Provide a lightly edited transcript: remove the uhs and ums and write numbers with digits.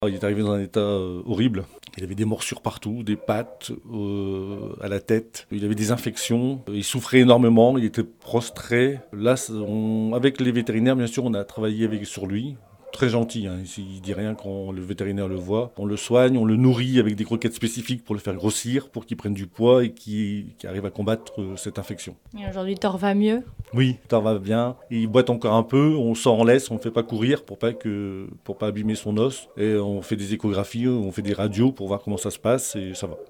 Il est arrivé dans un état horrible. Il avait des morsures partout, des pattes, à la tête. Il avait des infections. Il souffrait énormément. Il était prostré. Là, avec les vétérinaires, bien sûr, on a travaillé sur lui. Très gentil, hein. Il dit rien quand le vétérinaire le voit. On le soigne, on le nourrit avec des croquettes spécifiques pour le faire grossir, pour qu'il prenne du poids et qu'il arrive à combattre cette infection. Et aujourd'hui, Thor va mieux? Oui, ça va bien. Il boite encore un peu, on s'en laisse, on ne fait pas courir pour pas abîmer son os. Et on fait des échographies, on fait des radios pour voir comment ça se passe et ça va.